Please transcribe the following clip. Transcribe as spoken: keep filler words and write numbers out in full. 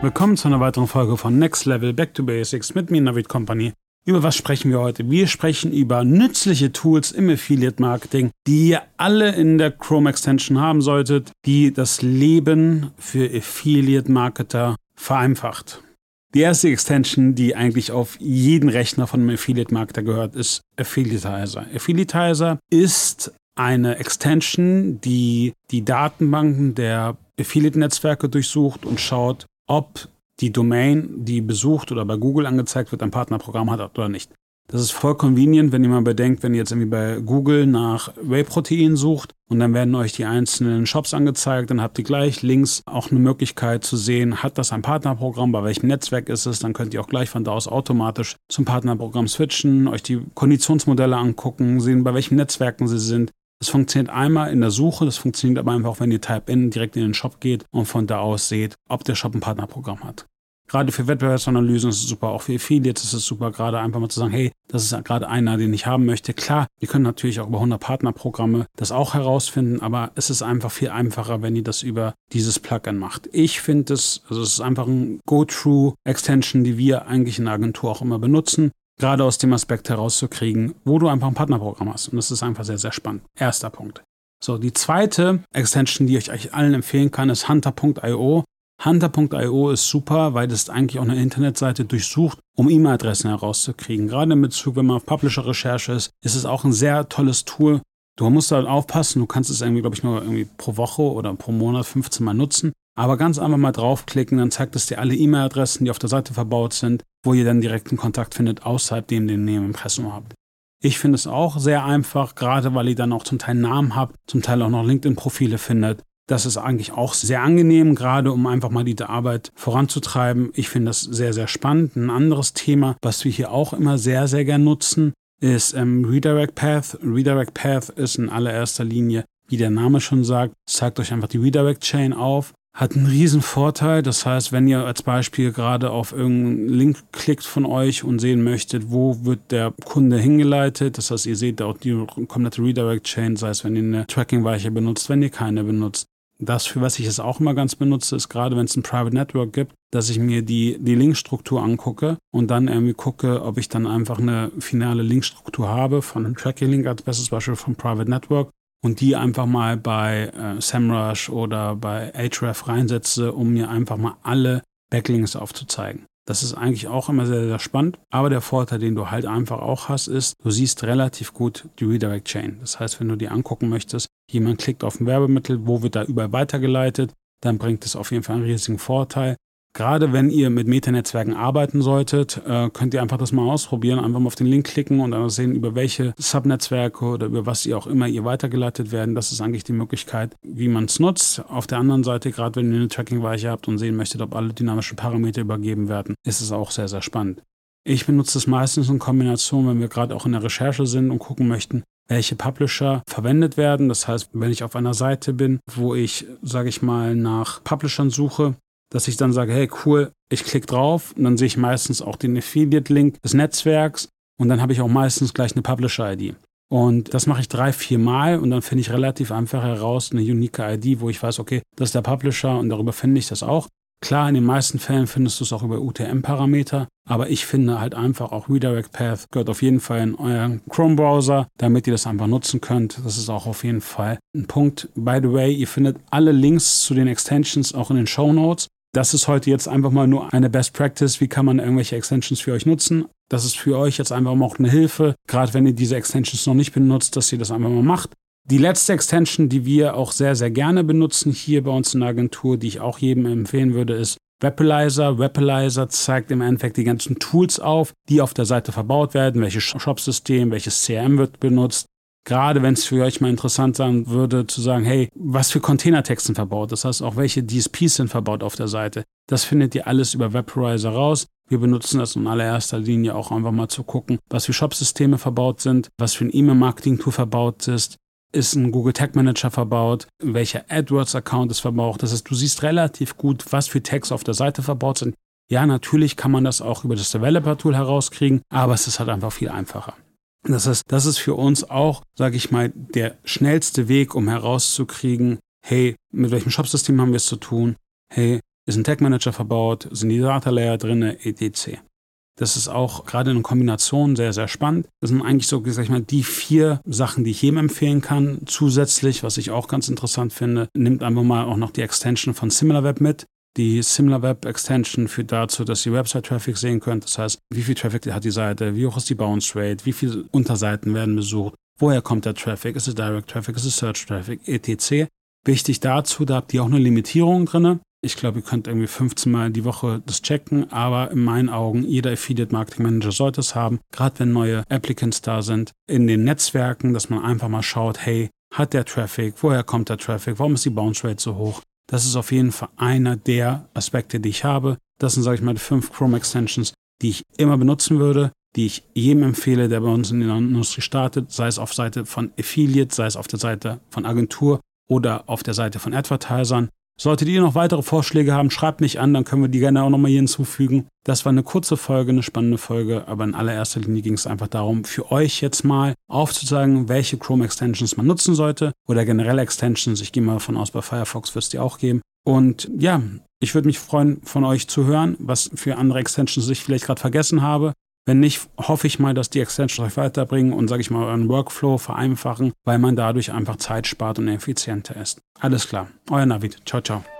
Willkommen zu einer weiteren Folge von Next Level Back to Basics mit mir, Navid Company. Über was sprechen wir heute? Wir sprechen über nützliche Tools im Affiliate-Marketing, die ihr alle in der Chrome-Extension haben solltet, die das Leben für Affiliate-Marketer vereinfacht. Die erste Extension, die eigentlich auf jeden Rechner von einem Affiliate-Marketer gehört, ist Affiliatizer. Affiliatizer ist eine Extension, die die Datenbanken der Affiliate-Netzwerke durchsucht und schaut, ob die Domain, die besucht oder bei Google angezeigt wird, ein Partnerprogramm hat oder nicht. Das ist voll convenient, wenn ihr mal bedenkt, wenn ihr jetzt irgendwie bei Google nach Whey-Protein sucht und dann werden euch die einzelnen Shops angezeigt, dann habt ihr gleich links auch eine Möglichkeit zu sehen, hat das ein Partnerprogramm, bei welchem Netzwerk ist es, dann könnt ihr auch gleich von da aus automatisch zum Partnerprogramm switchen, euch die Konditionsmodelle angucken, sehen, bei welchen Netzwerken sie sind. Das funktioniert einmal in der Suche, das funktioniert aber einfach auch, wenn ihr Type-In direkt in den Shop geht und von da aus seht, ob der Shop ein Partnerprogramm hat. Gerade für Wettbewerbsanalysen ist es super, auch für Affiliates ist es super, gerade einfach mal zu sagen, hey, das ist gerade einer, den ich haben möchte. Klar, ihr könnt natürlich auch über hundert Partnerprogramme das auch herausfinden, aber es ist einfach viel einfacher, wenn ihr das über dieses Plugin macht. Ich finde es, also es ist einfach ein Go-Through-Extension, die wir eigentlich in der Agentur auch immer benutzen. Gerade aus dem Aspekt herauszukriegen, wo du einfach ein Partnerprogramm hast. Und das ist einfach sehr, sehr spannend. Erster Punkt. So, die zweite Extension, die ich euch allen empfehlen kann, ist Hunter Punkt i o. Hunter Punkt i o ist super, weil das eigentlich auch eine Internetseite durchsucht, um E-Mail-Adressen herauszukriegen. Gerade in Bezug, wenn man auf Publisher-Recherche ist, ist es auch ein sehr tolles Tool. Du musst halt aufpassen, du kannst es irgendwie, glaube ich, nur irgendwie pro Woche oder pro Monat fünfzehn Mal nutzen. Aber ganz einfach mal draufklicken, dann zeigt es dir alle E-Mail-Adressen, die auf der Seite verbaut sind, wo ihr dann direkten Kontakt findet, außerhalb dem, den ihr im Impressum habt. Ich finde es auch sehr einfach, gerade weil ihr dann auch zum Teil Namen habt, zum Teil auch noch LinkedIn-Profile findet. Das ist eigentlich auch sehr angenehm, gerade um einfach mal die Arbeit voranzutreiben. Ich finde das sehr, sehr spannend. Ein anderes Thema, was wir hier auch immer sehr, sehr gern nutzen, ist ähm, Redirect Path. Redirect Path ist in allererster Linie, wie der Name schon sagt, zeigt euch einfach die Redirect Chain auf. Hat einen riesen Vorteil, das heißt, wenn ihr als Beispiel gerade auf irgendeinen Link klickt von euch und sehen möchtet, wo wird der Kunde hingeleitet, das heißt, ihr seht auch die komplette Redirect-Chain, sei es, wenn ihr eine Tracking-Weiche benutzt, wenn ihr keine benutzt. Das, für was ich es auch immer ganz benutze, ist gerade, wenn es ein Private Network gibt, dass ich mir die, die Linkstruktur angucke und dann irgendwie gucke, ob ich dann einfach eine finale Linkstruktur habe von einem Tracking-Link als bestes Beispiel vom Private Network. Und die einfach mal bei äh, SEMrush oder bei Ahrefs reinsetze, um mir einfach mal alle Backlinks aufzuzeigen. Das ist eigentlich auch immer sehr, sehr spannend. Aber der Vorteil, den du halt einfach auch hast, ist, du siehst relativ gut die Redirect Chain. Das heißt, wenn du die angucken möchtest, jemand klickt auf ein Werbemittel, wo wird da überall weitergeleitet, dann bringt es auf jeden Fall einen riesigen Vorteil. Gerade wenn ihr mit Metanetzwerken arbeiten solltet, äh, könnt ihr einfach das mal ausprobieren, einfach mal auf den Link klicken und dann sehen, über welche Subnetzwerke oder über was ihr auch immer ihr weitergeleitet werden. Das ist eigentlich die Möglichkeit, wie man es nutzt. Auf der anderen Seite, gerade wenn ihr eine Tracking-Weiche habt und sehen möchtet, ob alle dynamischen Parameter übergeben werden, ist es auch sehr, sehr spannend. Ich benutze es meistens in Kombination, wenn wir gerade auch in der Recherche sind und gucken möchten, welche Publisher verwendet werden. Das heißt, wenn ich auf einer Seite bin, wo ich, sage ich mal, nach Publishern suche, dass ich dann sage, hey cool, ich klicke drauf und dann sehe ich meistens auch den Affiliate-Link des Netzwerks und dann habe ich auch meistens gleich eine Publisher-I D. Und das mache ich drei, vier Mal und dann finde ich relativ einfach heraus eine unique I D, wo ich weiß, okay, das ist der Publisher und darüber finde ich das auch. Klar, in den meisten Fällen findest du es auch über U T M-Parameter, aber ich finde halt einfach auch Redirect Path gehört auf jeden Fall in euren Chrome-Browser, damit ihr das einfach nutzen könnt. Das ist auch auf jeden Fall ein Punkt. By the way, ihr findet alle Links zu den Extensions auch in den Shownotes. Das ist heute jetzt einfach mal nur eine Best Practice. Wie kann man irgendwelche Extensions für euch nutzen? Das ist für euch jetzt einfach mal auch eine Hilfe, gerade wenn ihr diese Extensions noch nicht benutzt, dass ihr das einfach mal macht. Die letzte Extension, die wir auch sehr, sehr gerne benutzen hier bei uns in der Agentur, die ich auch jedem empfehlen würde, ist Wappalyzer. Wappalyzer zeigt im Endeffekt die ganzen Tools auf, die auf der Seite verbaut werden, welches Shop-System, welches C R M wird benutzt. Gerade wenn es für euch mal interessant sein würde, zu sagen, hey, was für Containertexte sind verbaut? Das heißt auch, welche D S Ps sind verbaut auf der Seite. Das findet ihr alles über Wappalyzer raus. Wir benutzen das in allererster Linie auch einfach mal zu gucken, was für Shop-Systeme verbaut sind, was für ein E-Mail-Marketing-Tool verbaut ist. Ist ein Google Tag Manager verbaut? Welcher AdWords-Account ist verbaut? Das heißt, du siehst relativ gut, was für Tags auf der Seite verbaut sind. Ja, natürlich kann man das auch über das Developer-Tool herauskriegen, aber es ist halt einfach viel einfacher. Das heißt, das ist für uns auch, sage ich mal, der schnellste Weg, um herauszukriegen, hey, mit welchem Shopsystem haben wir es zu tun? Hey, ist ein Tag Manager verbaut, sind die Data Layer drin, et cetera. Das ist auch gerade in Kombination sehr, sehr spannend. Das sind eigentlich so, sag ich mal, die vier Sachen, die ich jedem empfehlen kann. Zusätzlich, was ich auch ganz interessant finde, nimmt einfach mal auch noch die Extension von SimilarWeb mit. Die SimilarWeb Extension führt dazu, dass ihr Website-Traffic sehen könnt. Das heißt, wie viel Traffic hat die Seite, wie hoch ist die Bounce Rate, wie viele Unterseiten werden besucht, woher kommt der Traffic, ist es Direct Traffic, ist es Search Traffic, et cetera. Wichtig dazu, da habt ihr auch eine Limitierung drin. Ich glaube, ihr könnt irgendwie fünfzehn Mal die Woche das checken, aber in meinen Augen, jeder Affiliate Marketing Manager sollte es haben, gerade wenn neue Applicants da sind, in den Netzwerken, dass man einfach mal schaut, hey, hat der Traffic, woher kommt der Traffic, warum ist die Bounce Rate so hoch? Das ist auf jeden Fall einer der Aspekte, die ich habe. Das sind, sage ich mal, die fünf Chrome Extensions, die ich immer benutzen würde, die ich jedem empfehle, der bei uns in der Industrie startet, sei es auf Seite von Affiliate, sei es auf der Seite von Agentur oder auf der Seite von Advertisern. Solltet ihr noch weitere Vorschläge haben, schreibt mich an, dann können wir die gerne auch nochmal hier hinzufügen. Das war eine kurze Folge, eine spannende Folge, aber in allererster Linie ging es einfach darum, für euch jetzt mal aufzuzeigen, welche Chrome-Extensions man nutzen sollte oder generelle Extensions. Ich gehe mal davon aus, bei Firefox wird es die auch geben. Und ja, ich würde mich freuen, von euch zu hören, was für andere Extensions ich vielleicht gerade vergessen habe. Wenn nicht, hoffe ich mal, dass die Extensions euch weiterbringen und, sage ich mal, euren Workflow vereinfachen, weil man dadurch einfach Zeit spart und effizienter ist. Alles klar. Euer Navid. Ciao, ciao.